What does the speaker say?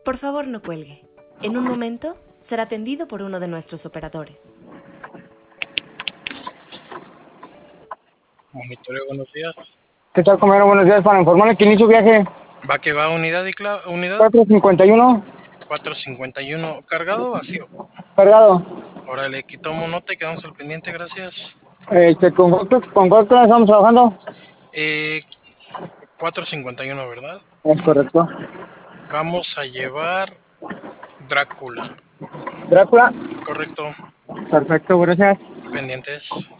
Por favor, no cuelgue. En un momento será atendido por uno de nuestros operadores. Monitoreo, buenos días. ¿Qué tal, compañero? Buenos días. Para informarle que inicio viaje Va que va, unidad y unidad 451, 451. ¿Cargado o vacío? cargado. Órale, aquí tomo nota y quedamos al pendiente, gracias. ¿Con cuánto estamos trabajando? 451, ¿verdad? Es correcto. Vamos a llevar Drácula. Drácula. Correcto. Perfecto, gracias. Pendientes.